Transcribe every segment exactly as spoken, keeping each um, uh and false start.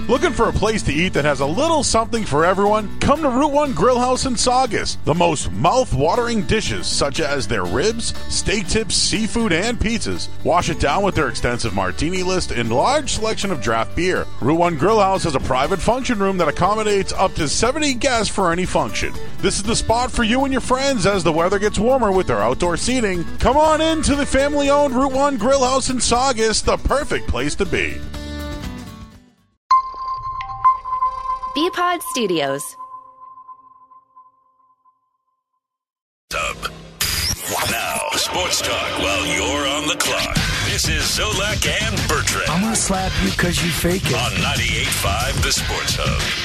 Looking for a place to eat that has a little something for everyone? Come to Route one Grill House in Saugus. The most mouth-watering dishes, such as their ribs, steak tips, seafood, and pizzas. Wash it down with their extensive martini list and large selection of draft beer. Route one Grill House has a private function room that accommodates up to seventy guests for any function. This is the spot for you and your friends as the weather gets warmer with their outdoor seating. Come on in to the family-owned Route one Grill House in Saugus, the perfect place to be. B-Pod Studios. Tub. Now, sports talk while you're on the clock. This is Zolak and Bertrand. I'm going to slap you because you fake it. On ninety-eight point five, The Sports Hub.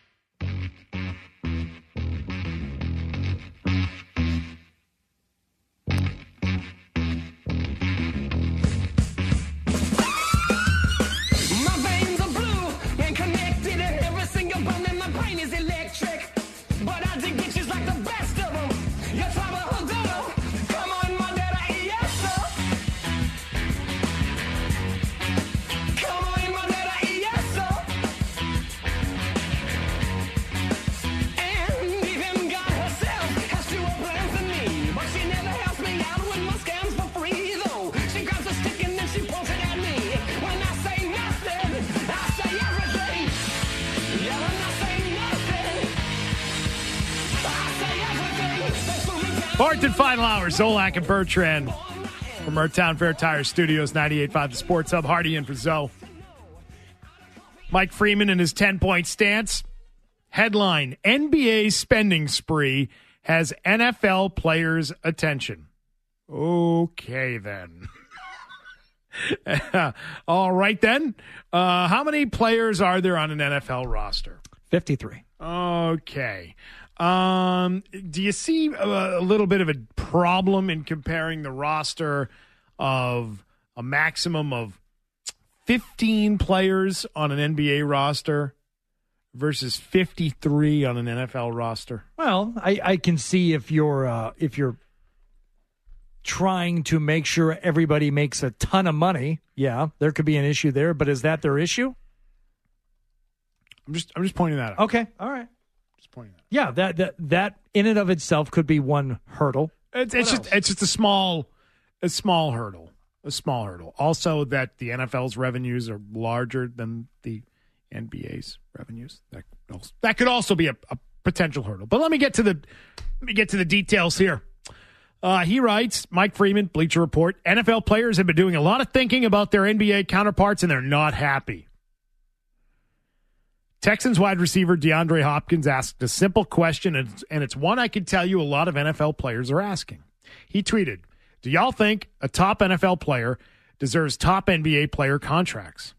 Fourth and final hour, Zolak and Bertrand from our Town Fair Tire Studios, ninety-eight point five The Sports Hub. Hardy in for Zoe. Mike Freeman and his ten-point stance. Headline, N B A spending spree has N F L players' attention. Okay, then. All right, then. Uh, how many players are there on an N F L roster? fifty-three. Okay. Um, do you see a, a little bit of a problem in comparing the roster of a maximum of fifteen players on an N B A roster versus fifty-three on an N F L roster? Well, I, I can see if you're uh, if you're trying to make sure everybody makes a ton of money, yeah, there could be an issue there. But is that their issue? I'm just I'm just pointing that out. Okay, all right. Just pointing that out. Yeah, that that that in and of itself could be one hurdle. It's, it's just it's just a small a small hurdle. A small hurdle. Also that the N F L's revenues are larger than the N B A's revenues. That could also, that could also be a, a potential hurdle. But let me get to the let me get to the details here. Uh, he writes, Mike Freeman, Bleacher Report, N F L players have been doing a lot of thinking about their N B A counterparts, and they're not happy. Texans wide receiver DeAndre Hopkins asked a simple question, and it's, and it's one I can tell you a lot of N F L players are asking. He tweeted, do y'all think a top N F L player deserves top N B A player contracts?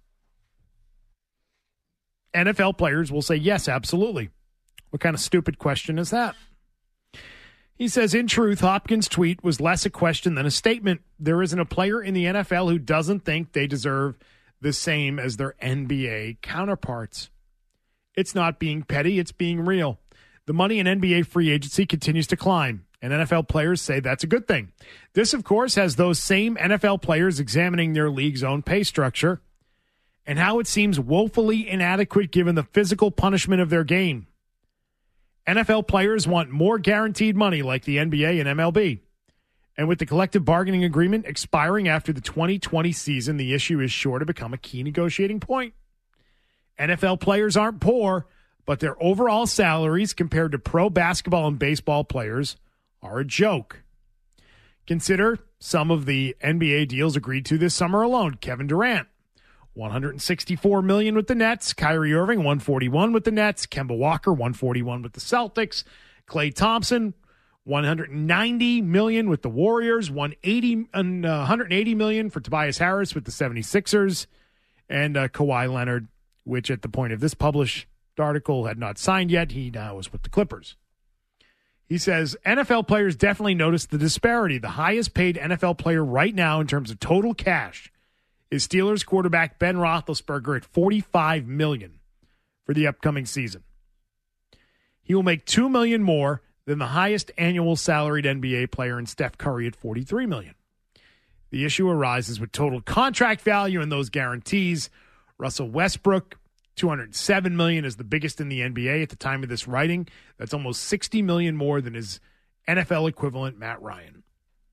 N F L players will say, yes, absolutely. What kind of stupid question is that? He says, in truth, Hopkins' tweet was less a question than a statement. There isn't a player in the N F L who doesn't think they deserve the same as their N B A counterparts. It's not being petty, it's being real. The money in N B A free agency continues to climb, and N F L players say that's a good thing. This, of course, has those same N F L players examining their league's own pay structure and how it seems woefully inadequate given the physical punishment of their game. N F L players want more guaranteed money like the N B A and M L B. And with the collective bargaining agreement expiring after the twenty twenty season, the issue is sure to become a key negotiating point. N F L players aren't poor, but their overall salaries compared to pro basketball and baseball players are a joke. Consider some of the N B A deals agreed to this summer alone. Kevin Durant, one hundred sixty-four million dollars with the Nets. Kyrie Irving, one hundred forty-one with the Nets. Kemba Walker, one hundred forty-one with the Celtics. Klay Thompson, one hundred ninety million dollars with the Warriors. one hundred eighty million dollars for Tobias Harris with the seventy-sixers. And uh, Kawhi Leonard, which at the point of this published article had not signed yet. He now is with the Clippers. He says, N F L players definitely notice the disparity. The highest paid N F L player right now in terms of total cash is Steelers quarterback Ben Roethlisberger at forty-five million dollars for the upcoming season. He will make two million dollars more than the highest annual salaried N B A player in Steph Curry at forty-three million dollars. The issue arises with total contract value and those guarantees. Russell Westbrook two hundred seven million dollars is the biggest in the N B A at the time of this writing. That's almost sixty million dollars more than his N F L equivalent, Matt Ryan.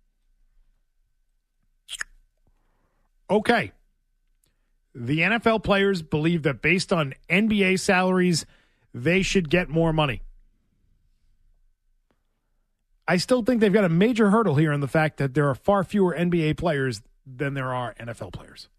Okay. The N F L players believe that based on N B A salaries, they should get more money. I still think they've got a major hurdle here in the fact that there are far fewer N B A players than there are N F L players.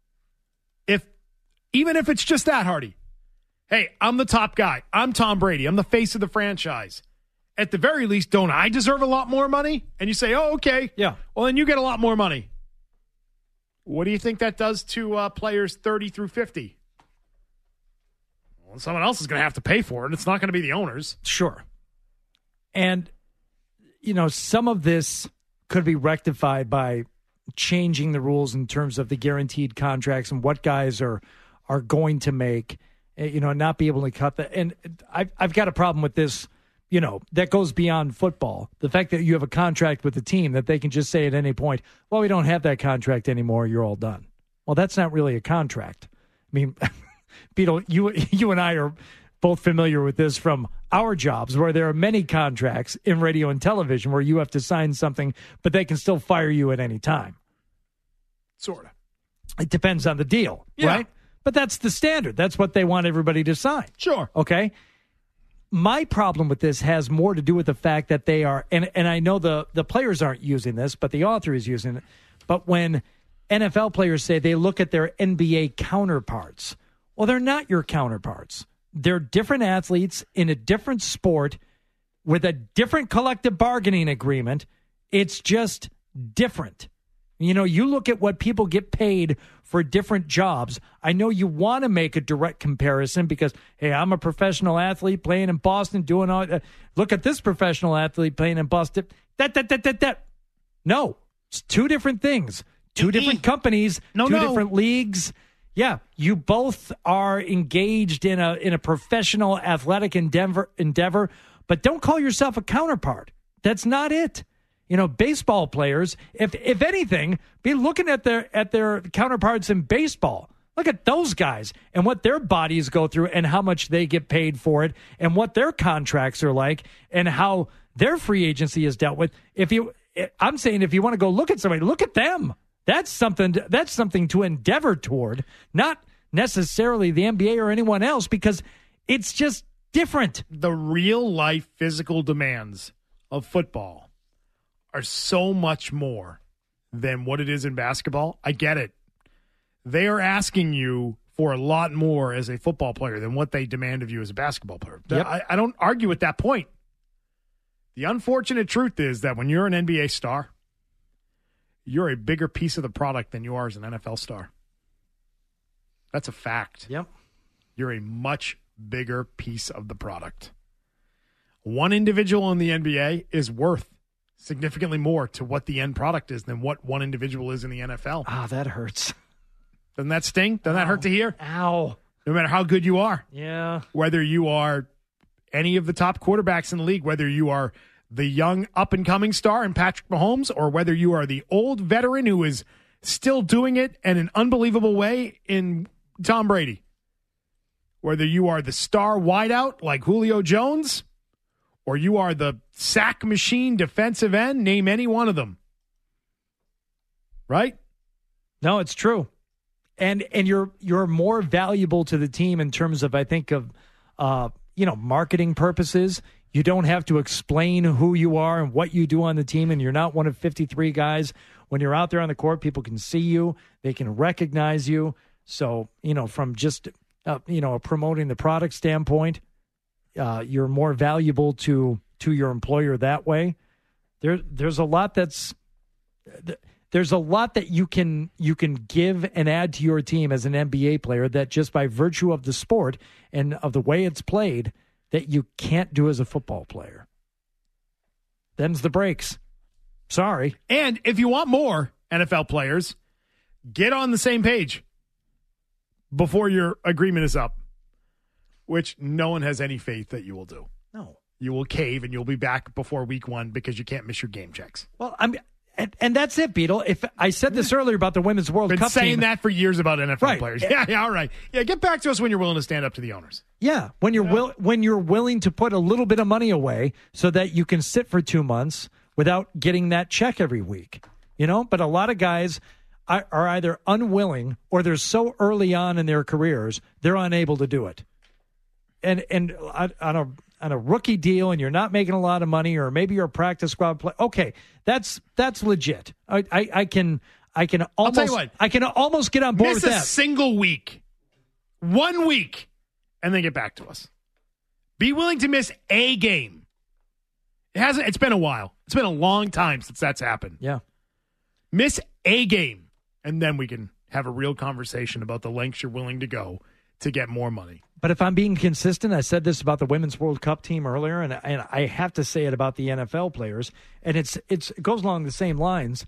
If even if it's just that, Hardy. Hey, I'm the top guy. I'm Tom Brady. I'm the face of the franchise. At the very least, don't I deserve a lot more money? And you say, oh, okay. Yeah. Well, then you get a lot more money. What do you think that does to uh, players thirty through fifty? Well, someone else is going to have to pay for it. It's not going to be the owners. Sure. And, you know, some of this could be rectified by changing the rules in terms of the guaranteed contracts and what guys are are going to make, you know, not be able to cut that. And I've, I've got a problem with this, you know, that goes beyond football. The fact that you have a contract with the team that they can just say at any point, well, we don't have that contract anymore. You're all done. Well, that's not really a contract. I mean, Beetle, you, you and I are both familiar with this from our jobs where there are many contracts in radio and television where you have to sign something, but they can still fire you at any time. Sort of. It depends on the deal, yeah. right? But that's the standard. That's what they want everybody to sign. Sure. Okay? My problem with this has more to do with the fact that they are, and, and I know the, the players aren't using this, but the author is using it. But when N F L players say they look at their N B A counterparts, well, they're not your counterparts. They're different athletes in a different sport with a different collective bargaining agreement. It's just different. You know, you look at what people get paid for different jobs. I know you want to make a direct comparison because, hey, I'm a professional athlete playing in Boston, doing all. Uh, look at this professional athlete playing in Boston. That, that, that, that, that. No, it's two different things. Two different companies, no, two no. different leagues. Yeah, you both are engaged in a in a professional athletic endeavor, endeavor, but don't call yourself a counterpart. That's not it. You know, baseball players, if if anything, be looking at their at their counterparts in baseball. Look at those guys and what their bodies go through and how much they get paid for it and what their contracts are like and how their free agency is dealt with. If you, I'm saying if you want to go look at somebody, look at them. That's something. That's something to endeavor toward, not necessarily the N B A or anyone else, because it's just different. The real life physical demands of football are so much more than what it is in basketball. I get it. They are asking you for a lot more as a football player than what they demand of you as a basketball player. Yep. I, I don't argue with that point. The unfortunate truth is that when you're an N B A star, you're a bigger piece of the product than you are as an N F L star. That's a fact. Yep. You're a much bigger piece of the product. One individual in the N B A is worth significantly more to what the end product is than what one individual is in the N F L. Ah, that hurts. Doesn't that sting? Doesn't that hurt to hear? Ow. No matter how good you are. Yeah. Whether you are any of the top quarterbacks in the league, whether you are the young up-and-coming star in Patrick Mahomes, or whether you are the old veteran who is still doing it in an unbelievable way in Tom Brady. Whether you are the star wideout like Julio Jones, or you are the sack machine defensive end, name any one of them. Right? No, it's true. And and you're you're more valuable to the team in terms of, I think, of uh, you know, marketing purposes. You don't have to explain who you are and what you do on the team, and you're not one of fifty-three guys. When you're out there on the court, people can see you. They can recognize you. So, you know, from just, uh, you know, a promoting the product standpoint, uh, you're more valuable to to your employer that way. There, there's a lot that's there's a lot that you can you can give and add to your team as an N B A player that just by virtue of the sport and of the way it's played, that you can't do as a football player. Them's the breaks. Sorry. And if you want more N F L players, get on the same page before your agreement is up, which no one has any faith that you will do. No. You will cave and you'll be back before week one because you can't miss your game checks. Well, I'm And, and that's it, Beetle. If I said this earlier about the Women's World Been Cup saying team, that for years about N F L Right. players. Yeah, yeah, all right. Yeah, get back to us when you're willing to stand up to the owners. yeah, when you're will, when you're willing to put a little bit of money away so that you can sit for two months without getting that check every week, you know. But a lot of guys are, are either unwilling or they're so early on in their careers they're unable to do it. And and on a on a rookie deal, and you're not making a lot of money, or maybe you're a practice squad player. Okay, that's that's legit. I, I, I can I can almost I'll tell you what, I can almost get on board miss with a that. single week, one week, and then get back to us. Be willing to miss a game. It hasn't. It's been a while. It's been a long time since that's happened. Yeah, Miss a game, and then we can have a real conversation about the lengths you're willing to go to get more money. but if I'm being consistent, I said this about the Women's World Cup team earlier, and and I have to say it about the N F L players, and it's it's it goes along the same lines.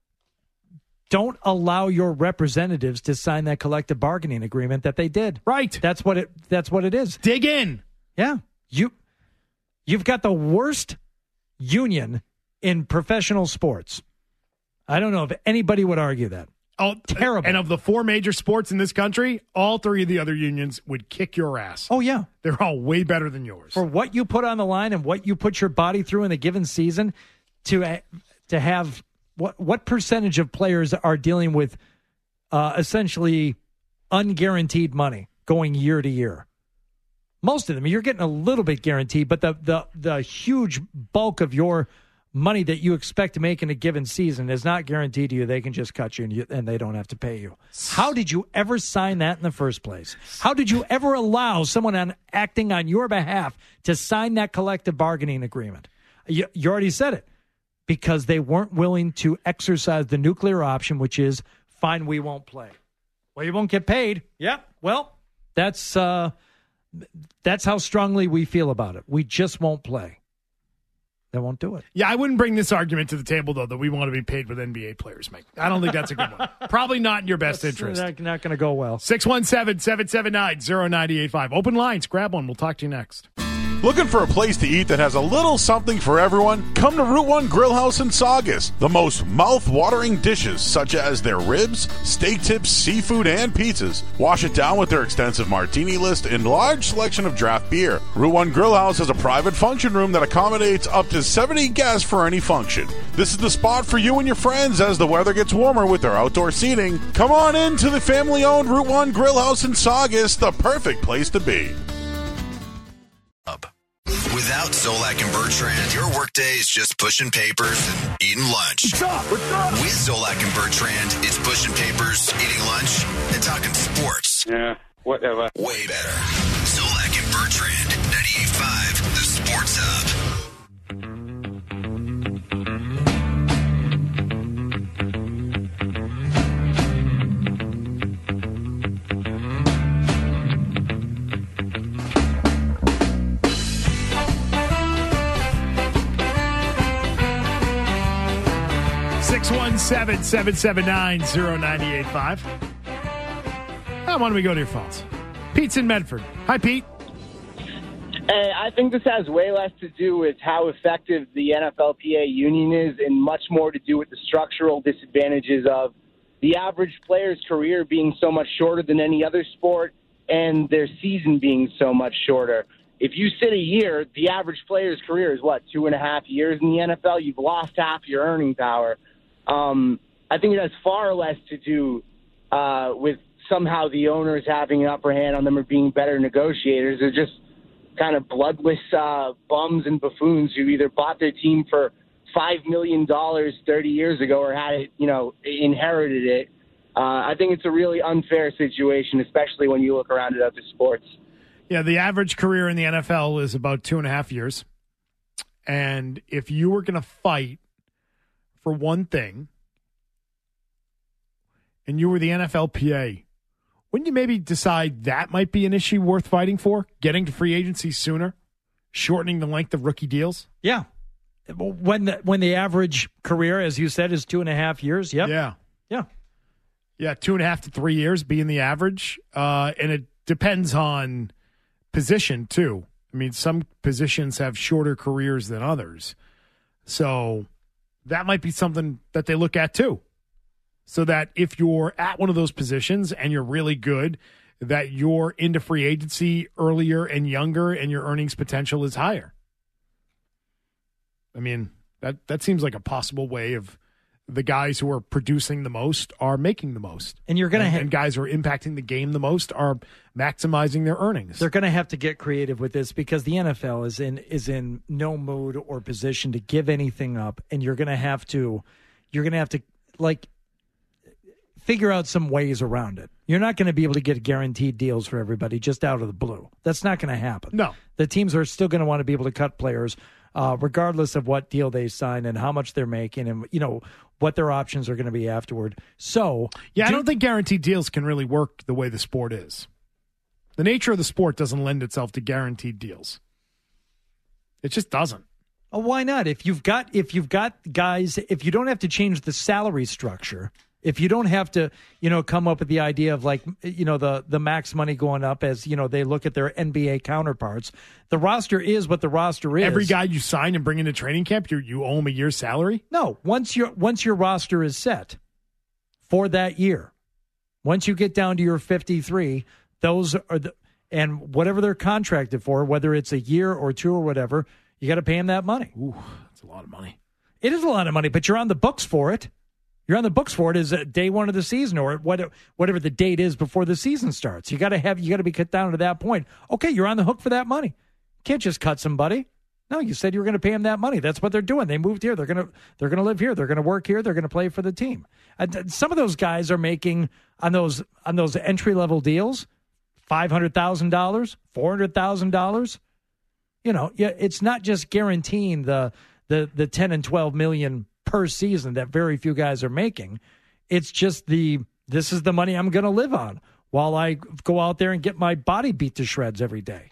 Don't allow your representatives to sign that collective bargaining agreement that they did. Right. That's what it. That's what it is. Dig in. Yeah, you you've got the worst union in professional sports. I don't know if anybody would argue that. Oh, Terrible. And of the four major sports in this country, all three of the other unions would kick your ass. Oh yeah, They're all way better than yours. for what you put on the line and what you put your body through in a given season, to uh, to have what what percentage of players are dealing with uh, essentially unguaranteed money going year to year? Most of them, you're getting a little bit guaranteed, but the the the huge bulk of your money that you expect to make in a given season is not guaranteed to you. They can just cut you and, you and they don't have to pay you. How did you ever sign that in the first place? How did you ever allow someone on, acting on your behalf to sign that collective bargaining agreement? You, you already said it. Because they weren't willing to exercise the nuclear option, which is, fine, we won't play. Well, you won't get paid. Yep. Well, that's uh, that's how strongly we feel about it. We just won't play. They won't do it. Yeah, I wouldn't bring this argument to the table, though, that we want to be paid what N B A players make. I don't think that's a good one. Probably not in your best That's interest. not, not going to go well. six one seven, seven seven nine, zero nine eight five. Open lines. Grab one. We'll talk to you next. Looking for a place to eat that has a little something for everyone? Come to Route one Grill House in Saugus. The most mouth-watering dishes, such as their ribs, steak tips, seafood, and pizzas. Wash it down with their extensive martini list and large selection of draft beer. Route one Grill House has a private function room that accommodates up to seventy guests for any function. This is the spot for you and your friends as the weather gets warmer with their outdoor seating. Come on in to the family-owned Route one Grill House in Saugus, the perfect place to be. Without Zolak and Bertrand, your workday is just pushing papers and eating lunch. What's up? What's up? With Zolak and Bertrand, it's pushing papers, eating lunch, and talking sports. Yeah, whatever. Way better. Zolak and Bertrand, ninety-eight point five, the Sports Hub. six one seven, seven seven nine, zero nine eight five. Now, why don't we go to your phones? Pete's in Medford. Hi, Pete. Hey, I think this has way less to do with how effective the N F L P A union is and much more to do with the structural disadvantages of the average player's career being so much shorter than any other sport and their season being so much shorter. If you sit a year, the average player's career is, what, two and a half years in the N F L? You've lost half your earning power. Um, I think it has far less to do uh, with somehow the owners having an upper hand on them or being better negotiators. They're just kind of bloodless uh, bums and buffoons who either bought their team for five million dollars thirty years ago or had it, you know, inherited it. Uh, I think it's a really unfair situation, especially when you look around at other sports. Yeah, the average career in the N F L is about two and a half years. And if you were going to fight for one thing and you were the N F L P A, wouldn't you maybe decide that might be an issue worth fighting for? Getting to free agency sooner? Shortening the length of rookie deals? Yeah. When the, when the average career, as you said, is two and a half years. Yep. Yeah. Yeah. Yeah, two and a half to three years being the average. Uh, and it depends on position, too. I mean, some positions have shorter careers than others. So that might be something that they look at too. So that if you're at one of those positions and you're really good, that you're into free agency earlier and younger and your earnings potential is higher. I mean, that, that seems like a possible way of the guys who are producing the most are making the most. And you're going to and, have and guys who are impacting the game the most are maximizing their earnings. They're going to have to get creative with this because the N F L is in is in no mood or position to give anything up, and you're going to have to you're going to have to like figure out some ways around it. You're not going to be able to get guaranteed deals for everybody just out of the blue. That's not going to happen. No. The teams are still going to want to be able to cut players uh, regardless of what deal they sign and how much they're making and, you know, what their options are going to be afterward. So, yeah, do, I don't think guaranteed deals can really work the way the sport is. The nature of the sport doesn't lend itself to guaranteed deals. It just doesn't. Oh, why not? If you've got if you've got guys, if you don't have to change the salary structure, if you don't have to, you know, come up with the idea of like, you know, the the max money going up as, you know, they look at their N B A counterparts. The roster is what the roster is. Every guy you sign and bring into training camp, you you owe him a year's salary? No, once your once your roster is set for that year, once you get down to your fifty-three, those are the and whatever they're contracted for, whether it's a year or two or whatever, you got to pay them that money. Ooh, that's a lot of money. It is a lot of money, but you're on the books for it. You're on the books for it as day one of the season or whatever, whatever the date is before the season starts. You got to have you got to be cut down to that point. Okay, you're on the hook for that money. You can't just cut somebody. No, you said you were going to pay them that money. That's what they're doing. They moved here. They're going to they're going to live here. They're going to work here. They're going to play for the team. And some of those guys are making on those on those entry level deals five hundred thousand dollars, four hundred thousand dollars. You know, yeah, it's not just guaranteeing the the the ten and twelve million per season that very few guys are making. It's just the this is the money I'm going to live on while I go out there and get my body beat to shreds every day.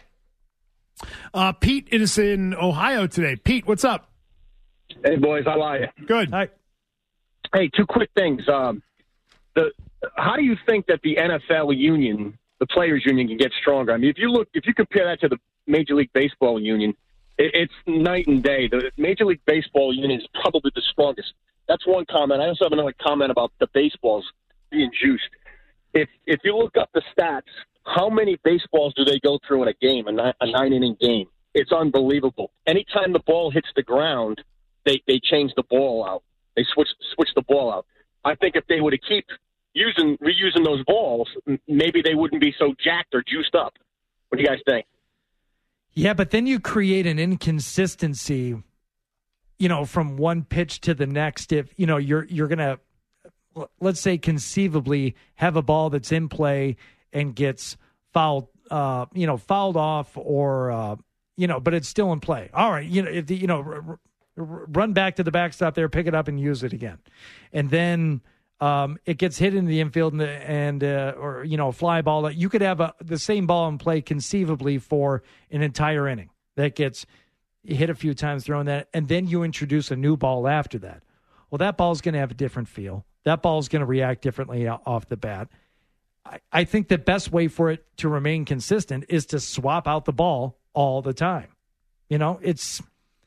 Uh, Pete is in Ohio today. Pete, what's up? Hey, boys, how are you? Good. Hi. Hey, two quick things. Um, the how do you think that the N F L union, the players' union, can get stronger? I mean, if you look, if you compare that to the Major League Baseball union, it, it's night and day. The Major League Baseball union is probably the strongest. That's one comment. I also have another comment about the baseballs being juiced. If if you look up the stats, how many baseballs do they go through in a game, a, nine, a nine-inning game? It's unbelievable. Anytime the ball hits the ground, they, they change the ball out. They switch switch the ball out. I think if they were to keep using reusing those balls, maybe they wouldn't be so jacked or juiced up. What do you guys think? Yeah, but then you create an inconsistency, you know, from one pitch to the next. If, you know, you're you're going to, let's say conceivably, have a ball that's in play and gets fouled, uh, you know, fouled off or, uh, you know, but it's still in play. All right, you know, if the, you know, r- r- run back to the backstop there, pick it up and use it again. And then um, it gets hit in the infield and, and uh, or, you know, a fly ball. You could have a, the same ball in play conceivably for an entire inning that gets hit a few times, throwing that, and then you introduce a new ball after that. Well, that ball is going to have a different feel. That ball is going to react differently off the bat. I, I think the best way for it to remain consistent is to swap out the ball all the time. You know, it's,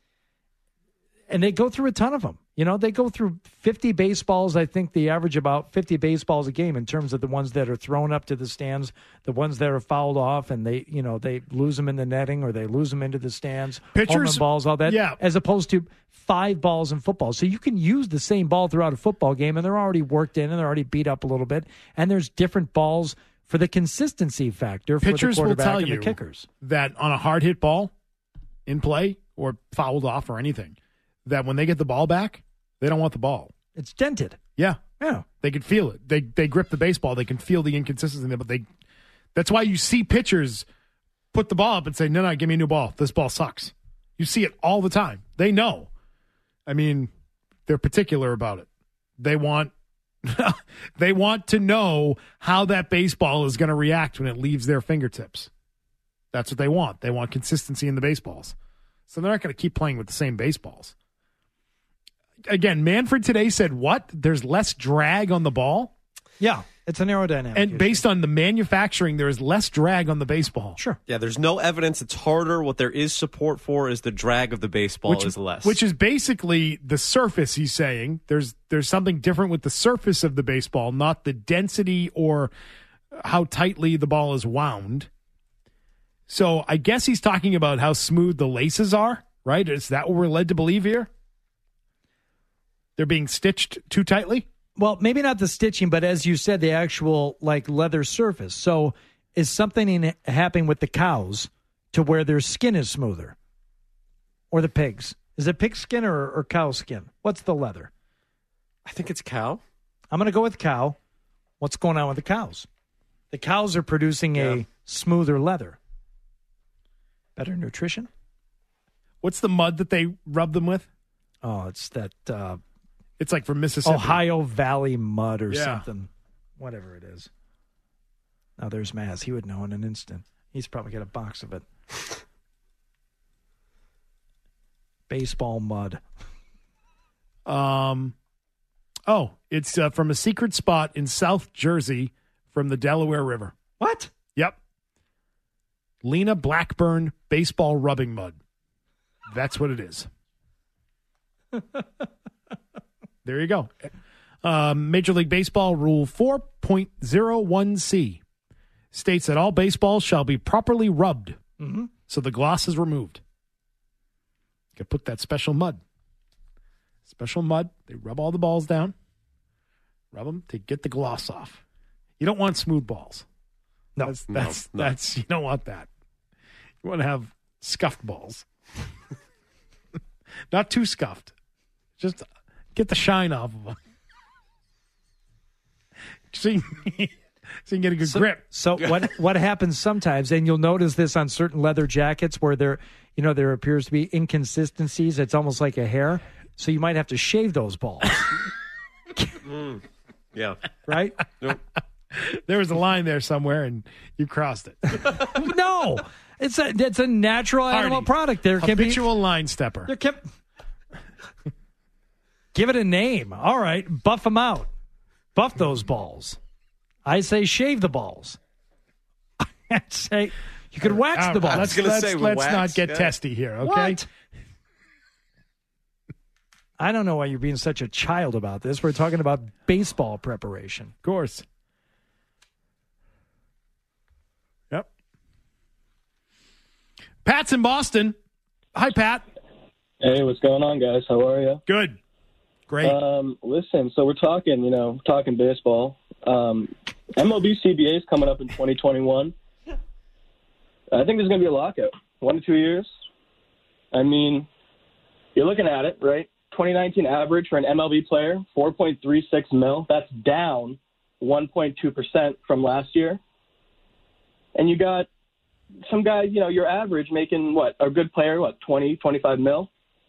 and they go through a ton of them. You know, they go through fifty baseballs. I think they average about fifty baseballs a game in terms of the ones that are thrown up to the stands, the ones that are fouled off, and they, you know, they lose them in the netting or they lose them into the stands. Pitchers, home run balls, all that. Yeah. As opposed to five balls in football. So you can use the same ball throughout a football game, and they're already worked in and they're already beat up a little bit. And there's different balls for the consistency factor for Pitchers the quarterback will tell and you the kickers. That on a hard hit ball in play or fouled off or anything, that when they get the ball back, they don't want the ball. It's dented. Yeah. Yeah. They can feel it. They they grip the baseball. They can feel the inconsistency there, but they that's why you see pitchers put the ball up and say, no, no, give me a new ball. This ball sucks. You see it all the time. They know. I mean, they're particular about it. They want they want to know how that baseball is going to react when it leaves their fingertips. That's what they want. They want consistency in the baseballs. So they're not going to keep playing with the same baseballs. Again, Manfred today said what? There's less drag on the ball? Yeah. It's an aerodynamic And issue. based on the manufacturing, there is less drag on the baseball. Sure. Yeah, there's no evidence it's harder. What there is support for is the drag of the baseball Which is less. Which is basically the surface, he's saying. There's there's something different with the surface of the baseball, not the density or how tightly the ball is wound. So I guess he's talking about how smooth the laces are, right? Is that what we're led to believe here? They're being stitched too tightly? Well, maybe not the stitching, but as you said, the actual like leather surface. So is something in, happening with the cows to where their skin is smoother? Or the pigs? Is it pig skin or, or cow skin? What's the leather? I think it's cow. I'm going to go with cow. What's going on with the cows? The cows are producing Yeah. a smoother leather. Better nutrition? What's the mud that they rub them with? Oh, it's that uh, It's like from Mississippi. Ohio Valley mud or Yeah. something. Whatever it is. Now there's Maz. He would know in an instant. He's probably got a box of it. Baseball mud. Um, oh, it's uh, from a secret spot in South Jersey from the Delaware River. What? Yep. Lena Blackburn baseball rubbing mud. That's what it is. There you go. Um, Major League Baseball Rule four point oh one C states that all baseballs shall be properly rubbed Mm-hmm. so the gloss is removed. You can put that special mud. Special mud. They rub all the balls down. Rub them to get the gloss off. You don't want smooth balls. No. That's, No, that's, no. that's you don't want that. You want to have scuffed balls. Not too scuffed. Just get the shine off of them. So you, so you can get a good So, grip. so what what happens sometimes, and you'll notice this on certain leather jackets where there, you know, there appears to be inconsistencies. It's almost like a hair. So you might have to shave those balls, Mm. Yeah. right? Nope. There was a line there somewhere, and you crossed it. No, it's a it's a natural animal Hardy. product. There can be Habitual line stepper. there can give it a name. All right, buff them out, buff those balls. I say shave the balls. I say you could wax All the right, balls. Let's, gonna let's, say let's wax, not get yeah. testy here, okay? What? I don't know why you're being such a child about this. We're talking about baseball preparation. Of course. Yep. Pat's in Boston. Hi, Pat. Hey, what's going on, guys? How are you? Good. Great. Um, listen, so we're talking, you know, talking baseball. Um, M L B C B A is coming up in twenty twenty-one. I think there's going to be a lockout. One to two years. I mean, you're looking at it, right? twenty nineteen average for an M L B player, four point three six mil. That's down one point two percent from last year. And you got some guy, you know, your average making what? A good player, what, twenty, twenty-five mil?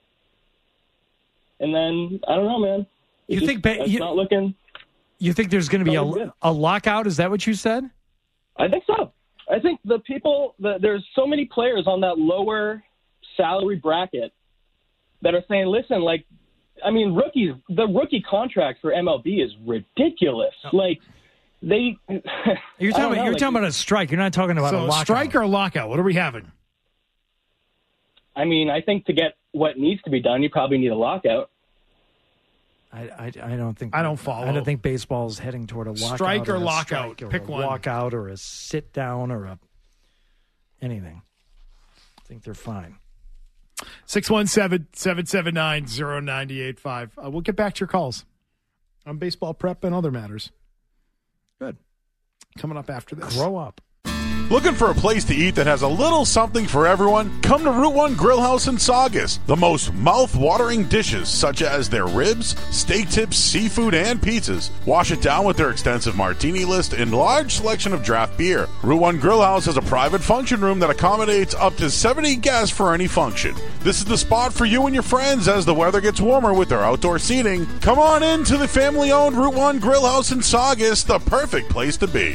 And then, I don't know, man. You It's think just- ba- it's you- not looking You think there's going to be Oh, yeah. a, a lockout? Is that what you said? I think so. I think the people, the, there's so many players on that lower salary bracket that are saying, listen, like, I mean, rookies, the rookie contract for M L B is ridiculous. Like, they. You're I talking, don't about, know, you're like, talking about a strike. You're not talking about a so lockout. strike or lockout? What are we having? I mean, I think to get what needs to be done, you probably need a lockout. I, I, I don't think. I don't follow. I don't think baseball is heading toward a lockout. Strike or a lockout. strike or Pick a one. Walkout or a sit down or a anything. I think they're fine. six one seven, seven seven nine, zero nine eight five. Uh, we'll get back to your calls on baseball prep and other matters. Good. Coming up after this. Grow up. Looking for a place to eat that has a little something for everyone? Come to Route one Grill House in Saugus. The most mouth-watering dishes, such as their ribs, steak tips, seafood, and pizzas. Wash it down with their extensive martini list and large selection of draft beer. Route one Grill House has a private function room that accommodates up to seventy guests for any function. This is the spot for you and your friends as the weather gets warmer with their outdoor seating. Come on in to the family-owned Route one Grill House in Saugus, the perfect place to be.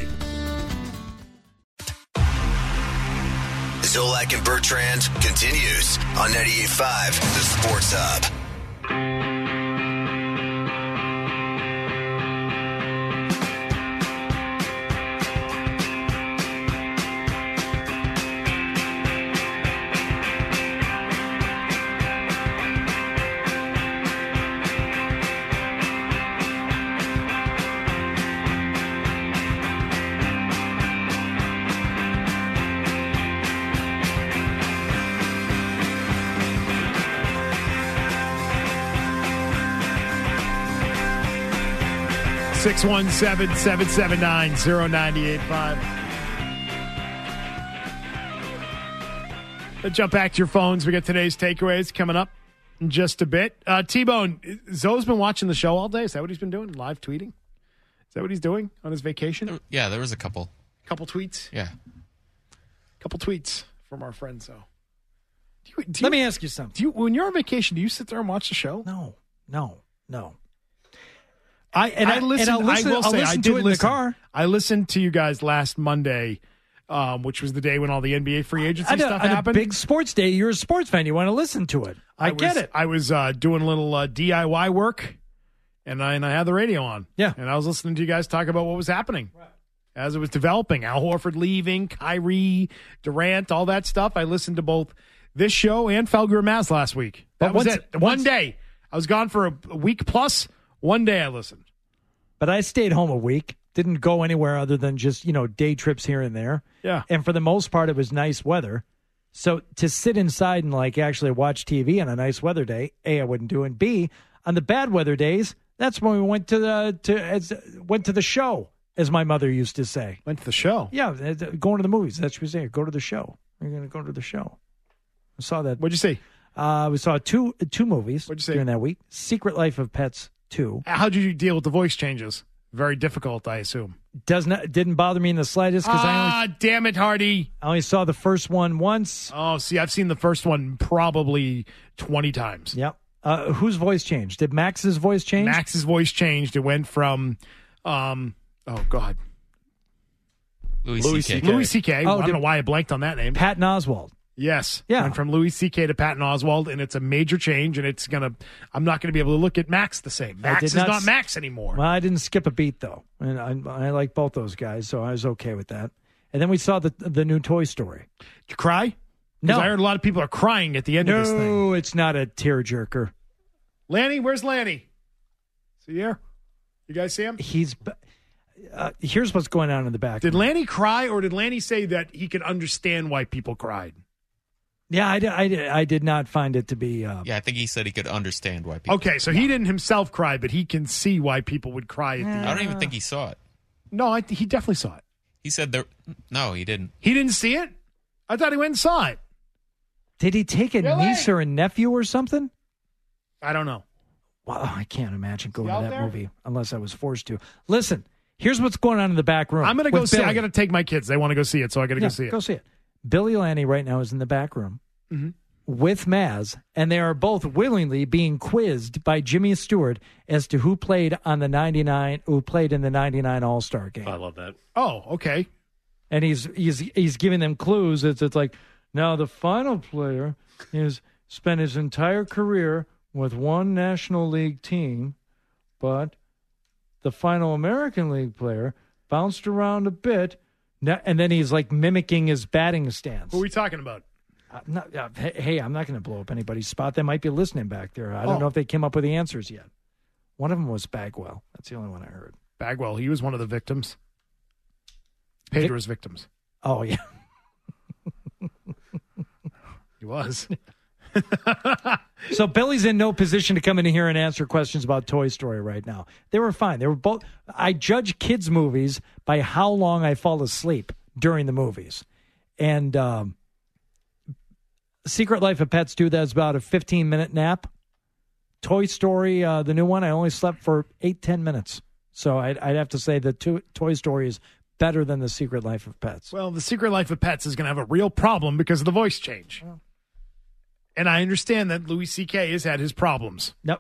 Zolak and Bertrand continues on ninety-eight point five, The Sports Hub. six one seven, seven seven nine, zero nine eight five. Let's jump back to your phones. We got today's takeaways coming up in just a bit. Uh, T-Bone, Zoe's been watching the show all day. Is that what he's been doing? Live tweeting? Is that what he's doing on his vacation? Yeah, there was a couple. Couple tweets? Yeah. Couple tweets from our friend Zoe. Do you, do Let you, me ask you something. Do you, when you're on vacation, do you sit there and watch the show? No, no, no. I and I, I listen. And I'll listen I will I'll say, listen I to did it in listen. the car. I listened to you guys last Monday, um, which was the day when all the N B A free agency On a, stuff on happened. a big sports day, you're a sports fan. You want to listen to it. I, I get was, it. I was uh, doing a little uh, D I Y work, and I and I had the radio on. Yeah, and I was listening to you guys talk about what was happening right. as it was developing. Al Horford leaving, Kyrie, Durant, all that stuff. I listened to both this show and Felger and Maz last week. That But was once- it. One once- day. I was gone for a, a week plus. One day I listened. But I stayed home a week. Didn't go anywhere other than just, you know, day trips here and there. Yeah. And for the most part, it was nice weather. So to sit inside and, like, actually watch T V on a nice weather day, A, I wouldn't do. And B, on the bad weather days, that's when we went to the to as, went to the show, as my mother used to say. Went to the show? Yeah, going to the movies. That's what we say. Go to the show. We're going to go to the show. I saw that. What'd you see? Uh, we saw two two movies What'd you see? during that week. Secret Life of Pets two. How did you deal with the voice changes? Very difficult, I assume. Does not didn't bother me in the slightest because I Ah, only damn it, Hardy. I only saw the first one once. Oh, see, I've seen the first one probably twenty times. Yep. Uh, whose voice changed? Did Max's voice change? Max's voice changed. It went from, um, oh, God. Louis C K. Louis C K. Oh, I don't did- know why I blanked on that name. Patton Oswalt. Yes. Yeah. Went from Louis C K to Patton Oswalt, and it's a major change, and it's going to, I'm not going to be able to look at Max the same. I Max did is not not s- Max anymore. Well, I didn't skip a beat though, and I, I like both those guys, so I was okay with that. And then we saw the the new Toy Story. Did you cry? No. Because I heard a lot of people are crying at the end of this thing. No, it's not a tearjerker. Lanny, where's Lanny? Is he here? You guys see him? He's. Uh, here's what's going on in the back. Did Lanny cry, or did Lanny say that he could understand why people cried? Yeah, I did, I did, I did not find it to be. Uh, Yeah, I think he said he could understand why people. Okay, so he didn't himself cry, but he can see why people would cry at the end. I don't even think he saw it. No, I, he definitely saw it. He said there. No, he didn't. He didn't see it? I thought he went and saw it. Did he take a Really? niece or a nephew or something? I don't know. Wow, I can't imagine going He to out that there? movie unless I was forced to. Listen, here's what's going on in the back room. I'm going to go with see it. Billy. I got to take my kids. They want to go see it, so I got to Yeah, go see it. Go see it. Billy Lanny right now is in the back room Mhm. with Maz, and they are both willingly being quizzed by Jimmy Stewart as to who played on the ninety-nine, who played in the ninety-nine All-Star game. I love that. Oh, okay. And he's he's he's giving them clues. It's it's like, now the final player has spent his entire career with one National League team, but the final American League player bounced around a bit, na- and then he's like mimicking his batting stance. Who are we talking about? Uh, not, uh, hey, hey, I'm not going to blow up anybody's spot. They might be listening back there. I don't Oh. know if they came up with the answers yet. One of them was Bagwell. That's the only one I heard. Bagwell. He was one of the victims. Pedro's victims. Oh, yeah. He was. So Billy's in no position to come in here and answer questions about Toy Story right now. They were fine. They were both. I judge kids' movies by how long I fall asleep during the movies. And um, Secret Life of Pets two, that's about a fifteen minute nap. Toy Story, uh, the new one, I only slept for eight, ten minutes. So I'd, I'd have to say that to- Toy Story is better than The Secret Life of Pets. Well, The Secret Life of Pets is going to have a real problem because of the voice change. Oh. And I understand that Louis C K has had his problems. Nope.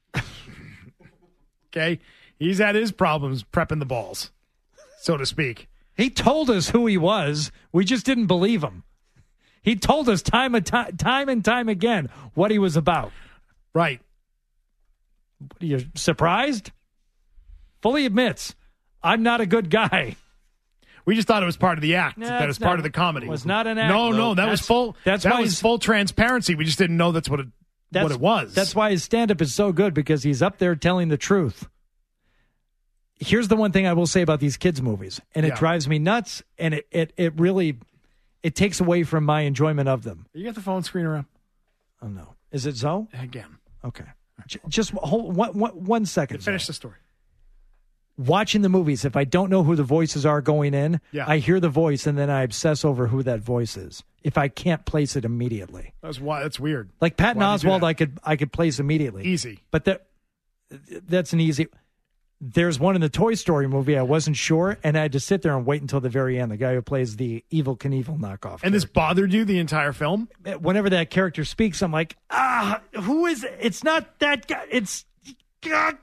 Okay? He's had his problems prepping the balls, so to speak. He told us who he was. We just didn't believe him. He told us time and time, time and time again what he was about. Right. What, are you surprised? Fully admits, I'm not a good guy. We just thought it was part of the act. Nah, that it was it's part not- of the comedy. It was not an act. No, no, that was That's- full. that's that why was he's- full transparency. We just didn't know that's what it That's what it was. That's why his stand-up is so good, because he's up there telling the truth. Here's the one thing I will say about these kids' movies, and it Yeah. drives me nuts, and it, it, it really it takes away from my enjoyment of them. You got the phone screen around? Oh, no. Is it Zoe? Again. Okay. J- just hold one, one, one second. Finish Zoe. the story. watching the movies, if I don't know who the voices are going in, Yeah. I hear the voice and then I obsess over who that voice is. If I can't place it immediately, That's why. That's weird. like Patton Why do you do Oswalt, that? I could I could place immediately, Easy. But that that's an easy. There's one in the Toy Story movie I wasn't sure, and I had to sit there and wait until the very end. The guy who plays the Evel Knievel knockoff. And this bothered you the entire film? Whenever that character speaks, I'm like, ah, who is it? It's not that guy. It's God.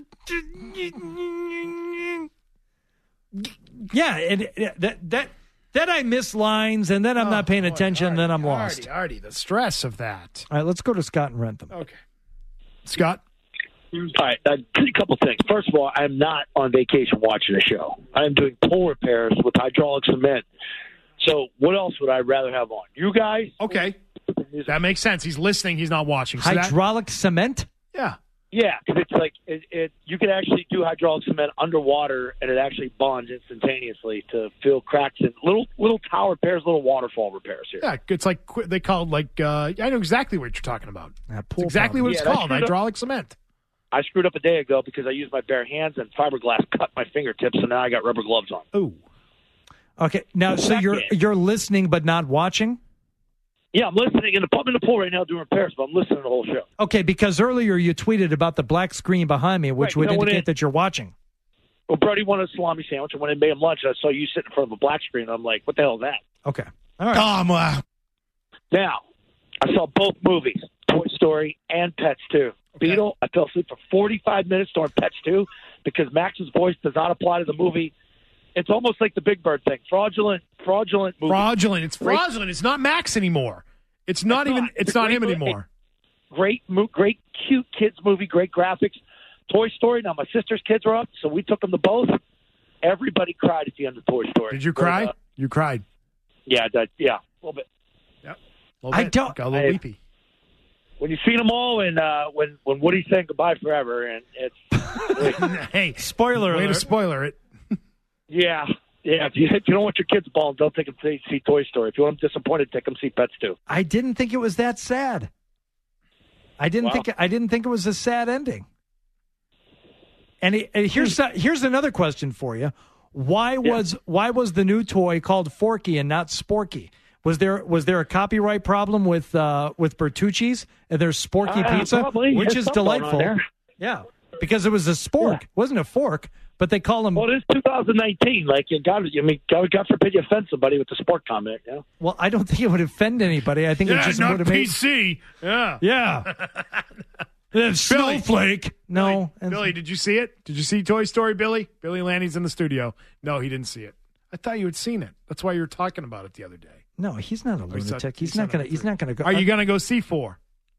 Yeah, and that that that I miss lines, and then I'm not paying attention, and then I'm lost. Already, already, the stress of that. All right, let's go to Scott and Rentham. Okay, Scott. All right, uh, a couple things. First of all, I'm not on vacation watching a show. I am doing pool repairs with hydraulic cement. So what else would I rather have on? You guys? Okay, that makes sense. He's listening. He's not watching. So that- Hydraulic cement? yeah. Yeah, because it's like it, it. You can actually do hydraulic cement underwater, and it actually bonds instantaneously to fill cracks in little little tower repairs, little waterfall repairs here. Yeah, it's like qu- they call it like uh, I know exactly what you're talking about. That It's exactly what it's Yeah, I called, screwed up- hydraulic cement. I screwed up a day ago because I used my bare hands and fiberglass cut my fingertips, and now I got rubber gloves on. Ooh. Okay, now so Back you're in. you're listening but not watching? Yeah, I'm listening in the I'm in the pool right now doing repairs, but I'm listening to the whole show. Okay, because earlier you tweeted about the black screen behind me, which Right, would you know, when indicate it- that you're watching. Well, Brody wanted a salami sandwich, and when I made him lunch, I saw you sitting in front of a black screen. And I'm like, what the hell is that? Okay. All right. Tom, uh, Now, I saw both movies, Toy Story and Pets two. Beetle, I fell asleep for forty-five minutes during Pets two because Max's voice does not apply to the movie. It's almost like the Big Bird thing. Fraudulent, fraudulent movie. Fraudulent. It's Great- fraudulent. It's not Max anymore. It's not It's even. not. It's It's a not great him movie. anymore. Great, mo- great, cute kids movie, great graphics. Toy Story, now my sister's kids were up, so we took them to both. Everybody cried at the end of Toy Story. Did you But, cry? uh, You cried. yeah, I did. Yeah, a little bit. Yep. A little I bit. don't- Got a little I- weepy. When you've seen them all, and uh, when when Woody's saying goodbye forever, and it's Hey, Spoiler way to alert. spoiler it. yeah, yeah. If you, if you don't want your kids balling, don't take them to see Toy Story. If you want them disappointed, take them to see Pets two. I didn't think it was that sad. I didn't Wow. think I didn't think it was a sad ending. And, it, and here's here's another question for you: Why was why was the new toy called Forky and not Sporky? Was there was there a copyright problem with uh, with Bertucci's and their Sporky Uh, pizza, probably. which There's is something going on delightful? there. Yeah, because it was a spork, wasn't a fork, but they call them. Well, it is two thousand nineteen. Like, you got, I mean, God, God forbid you offend somebody with the sport comment. You know? Well, I don't think it would offend anybody. I think it Yeah, just not would have made. P C. Yeah. Yeah. That snowflake. No. Billy, Billy, did you see it? Did you see Toy Story, Billy? Billy Lanny's in the studio. No, he didn't see it. I thought you had seen it. That's why you were talking about it the other day. No, he's not a he's lunatic. not- he's, he's not not gonna. a He's not gonna go. Are you going to go see four?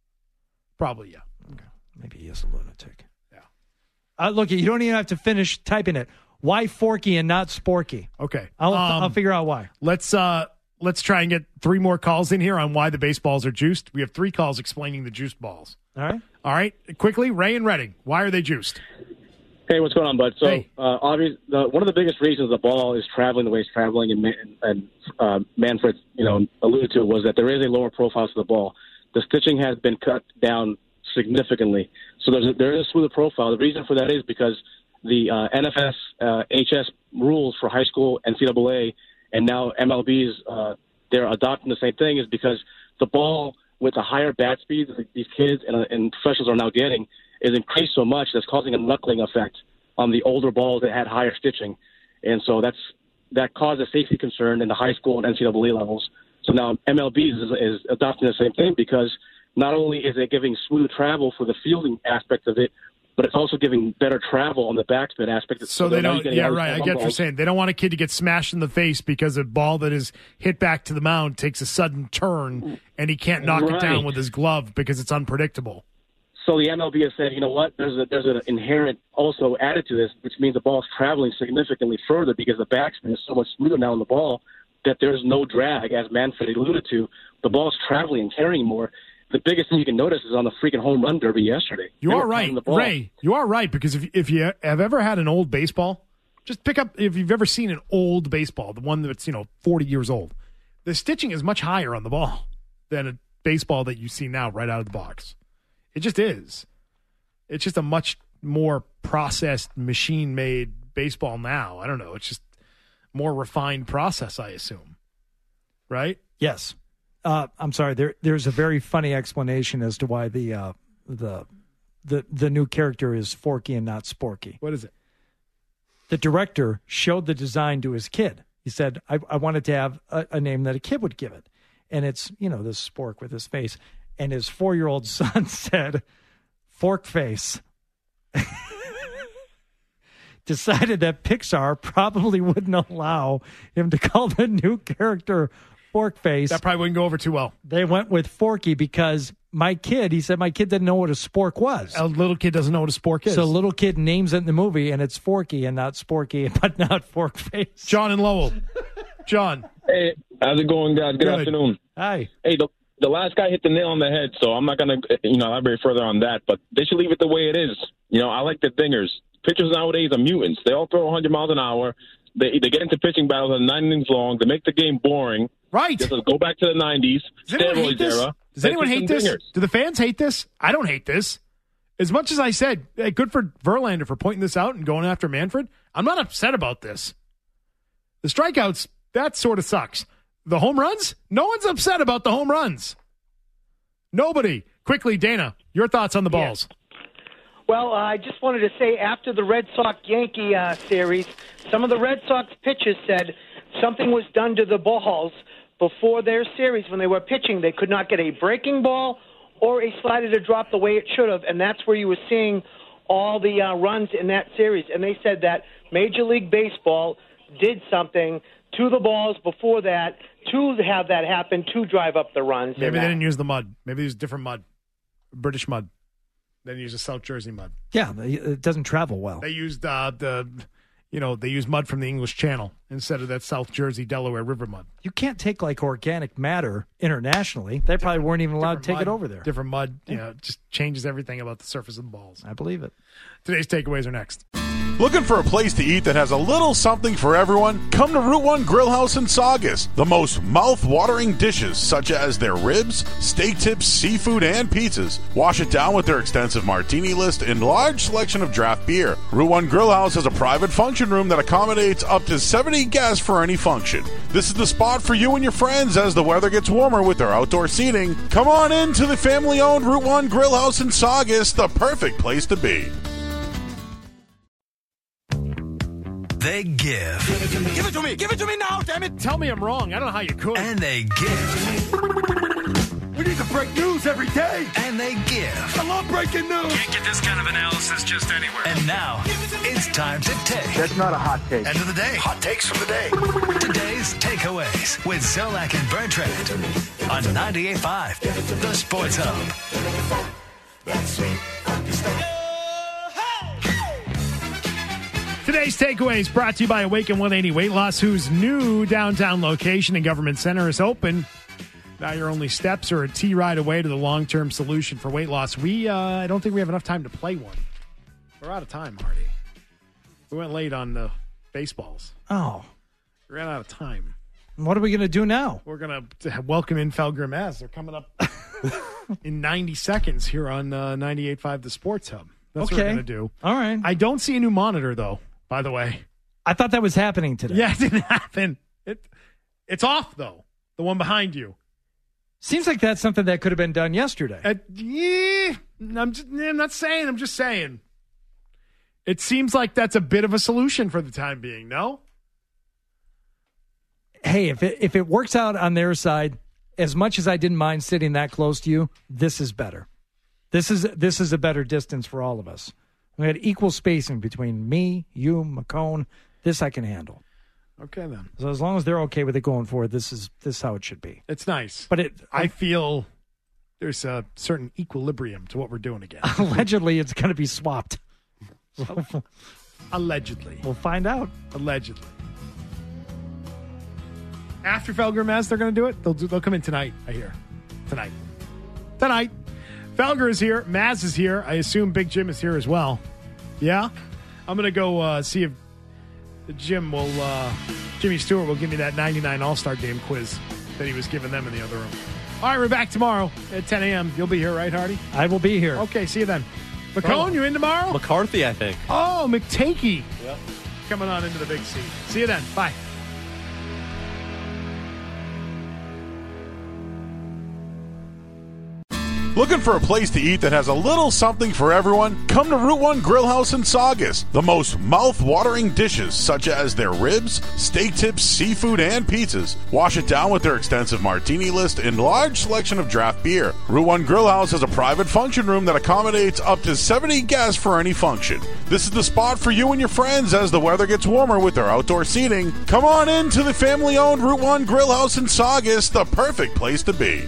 Probably, yeah. Maybe he is a lunatic. Yeah. Uh, look, you don't even have to finish typing it. Why Forky and not Sporky? Okay. I'll Um, I'll figure out why. Let's uh let's try and get three more calls in here on why the baseballs are juiced. We have three calls explaining the juiced balls. All right. All right. Quickly, Ray and Redding. Why are they juiced? Hey, what's going on, bud? So, Hey. uh, obvious, the, one of the biggest reasons the ball is traveling the way it's traveling, and, Man- and uh, Manfred, you know, alluded to, was that there is a lower profile to the ball. The stitching has been cut down significantly, so there's a, there is a smoother profile. The reason for that is because the uh, N F S, uh, H S rules for high school, N C double A, and now M L B's, uh, they're adopting the same thing, is because the ball with the higher bat speeds that these kids and, uh, and professionals are now getting is increased so much that's causing a knuckling effect on the older balls that had higher stitching. And so that's that caused a safety concern in the high school and N C double A levels. So now M L B is, is adopting the same thing because not only is it giving smooth travel for the fielding aspect of it, but it's also giving better travel on the backspin aspect. So they now don't. you're getting Yeah, all these right. I long get what you're balls. saying. They don't want a kid to get smashed in the face because a ball that is hit back to the mound takes a sudden turn and he can't knock it Right. down with his glove because it's unpredictable. So the M L B has said, you know what? There's a, there's an inherent also added to this, which means the ball's traveling significantly further because the backspin is so much smoother now on the ball that there's no drag, as Manfred alluded to. The ball's traveling and carrying more. The biggest thing you can notice is on the freaking home run derby yesterday. You They are were right, pounding the ball. Ray. You are right because if if you have ever had an old baseball, just pick up if you've ever seen an old baseball, the one that's you know forty years old. The stitching is much higher on the ball than a baseball that you see now right out of the box. It just is. It's just a much more processed, machine-made baseball now. I don't know. It's just more refined process, I assume. Right? Yes. Uh, I'm sorry. There, there's a very funny explanation as to why the uh, the the the new character is Forky and not Sporky. What is it? The director showed the design to his kid. He said, I, I wanted to have a, a name that a kid would give it. And it's, you know, this spork with his face. And his four-year-old son said, Fork Face. Decided that Pixar probably wouldn't allow him to call the new character Fork Face. That probably wouldn't go over too well. They went with Forky because my kid, he said, my kid didn't know what a spork was. A little kid doesn't know what a spork is. So little kid names it in the movie, and it's Forky and not Sporky, but not Fork Face. John and Lowell. John. Hey, how's it going, guys? Good, Good. afternoon. Hi. Hey, the, the last guy hit the nail on the head, so I'm not going to you know, elaborate further on that, but they should leave it the way it is. You know, I like the dingers. Pitchers nowadays are mutants. They all throw one hundred miles an hour. They they get into pitching battles that are nine innings long. They make the game boring. Right. Just go back to the nineties, Does anyone hate steroids this? era. Does anyone Let's hate get this? some dingers. Do the fans hate this? I don't hate this. As much as I said, hey, good for Verlander for pointing this out and going after Manfred, I'm not upset about this. The strikeouts, that sort of sucks. The home runs? No one's upset about the home runs. Nobody. Quickly, Dana, your thoughts on the balls. Well, uh, I just wanted to say after the Red Sox-Yankee uh, series, some of the Red Sox pitchers said something was done to the balls before their series when they were pitching. They could not get a breaking ball or a slider to drop the way it should have, and that's where you were seeing all the uh, runs in that series. And they said that Major League Baseball did something to the balls before that to have that happen, to drive up the runs. Maybe they that. didn't use the mud. Maybe they used different mud. British mud. They didn't use a South Jersey mud. Yeah, it doesn't travel well. They used uh, the, you know, they used mud from the English Channel instead of that South Jersey, Delaware River mud. You can't take like organic matter internationally. They probably weren't even allowed to take mud, it over there. Different mud, you know, just changes everything about the surface of the balls. I believe it. Today's takeaways are next. Looking for a place to eat that has a little something for everyone? Come to Route one Grill House in Saugus. The most mouth-watering dishes, such as their ribs, steak tips, seafood, and pizzas. Wash it down with their extensive martini list and large selection of draft beer. Route one Grill House has a private function room that accommodates up to seventy guests for any function. This is the spot for you and your friends as the weather gets warmer with their outdoor seating. Come on in to the family-owned Route one Grill House in Saugus, the perfect place to be. They give. Give it to me. Give it to me. Give it to me now, damn it. Tell me I'm wrong. I don't know how you could. And they give. We need to break news every day. And they give. I love breaking news. Can't get this kind of analysis just anywhere. And now, it's time to take. That's not a hot take. End of the day. Hot takes from the day. Today's takeaways with Zolak and Bertrand on ninety-eight point five, The Sports Hub. Today's takeaways brought to you by Awaken one eighty Weight Loss, whose new downtown location in Government Center is open. Now your only steps are a T-ride away to the long-term solution for weight loss. We, uh, I don't think we have enough time to play one. We're out of time, Hardy. We went late on the baseballs. Oh. We ran out of time. What are we going to do now? We're going to welcome in Felger and Maz. They're coming up in ninety seconds here on uh, ninety-eight point five The Sports Hub. That's okay. what we're going to do. All right. I don't see a new monitor, though, by the way. I thought that was happening today. Yeah, it didn't happen. It, it's off, though, the one behind you. Seems like that's something that could have been done yesterday. Uh, yeah, I'm, just, I'm not saying. I'm just saying. It seems like that's a bit of a solution for the time being, no? Hey, if it, if it works out on their side, as much as I didn't mind sitting that close to you, this is better. This is this is a better distance for all of us. We had equal spacing between me, you, McCone. This I can handle. Okay, then. So as long as they're okay with it going forward, this is this is how it should be. It's nice. But it, I feel there's a certain equilibrium to what we're doing again. Allegedly, it's going to be swapped. Allegedly. We'll find out. Allegedly. After Felger and Maz, they're going to do it. They'll do, they'll come in tonight, I hear. Tonight. Tonight. Felger is here. Maz is here. I assume Big Jim is here as well. Yeah? I'm going to go uh, see if Jim will, uh, Jimmy Stewart will give me that ninety-nine All-Star Game quiz that he was giving them in the other room. All right, we're back tomorrow at ten a.m. You'll be here, right, Hardy? I will be here. Okay, see you then. McCone, you in tomorrow? McCarthy, I think. Oh, McTakey. Yep. coming on into the Big C. See you then. Bye. Looking for a place to eat that has a little something for everyone? Come to Route one Grill House in Saugus. The most mouth-watering dishes, such as their ribs, steak tips, seafood, and pizzas. Wash it down with their extensive martini list and large selection of draft beer. Route one Grill House has a private function room that accommodates up to seventy guests for any function. This is the spot for you and your friends as the weather gets warmer with their outdoor seating. Come on in to the family-owned Route one Grill House in Saugus, the perfect place to be.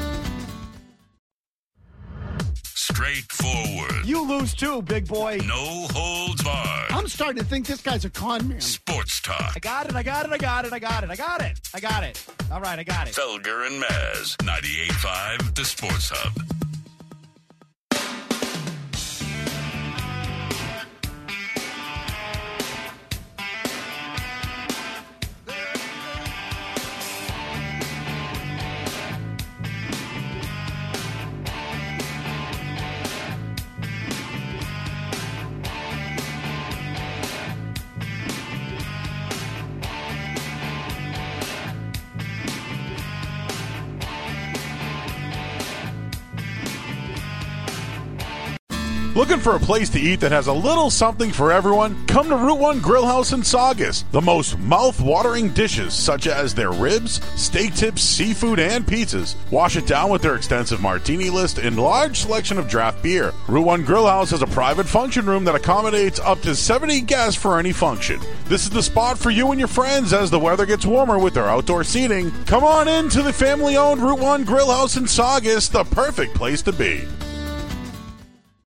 Straightforward. You lose too, big boy. No holds barred. I'm starting to think this guy's a con man. Sports talk. I got it, I got it, I got it, I got it, I got it, I got it. All right, I got it. Felger and Maz, ninety-eight point five, the Sports Hub. Looking for a place to eat that has a little something for everyone? Come to Route one Grill House in Saugus. The most mouth-watering dishes, such as their ribs, steak tips, seafood, and pizzas. Wash it down with their extensive martini list and large selection of draft beer. Route one Grill House has a private function room that accommodates up to seventy guests for any function. This is the spot for you and your friends as the weather gets warmer with their outdoor seating. Come on in to the family-owned Route one Grill House in Saugus, the perfect place to be.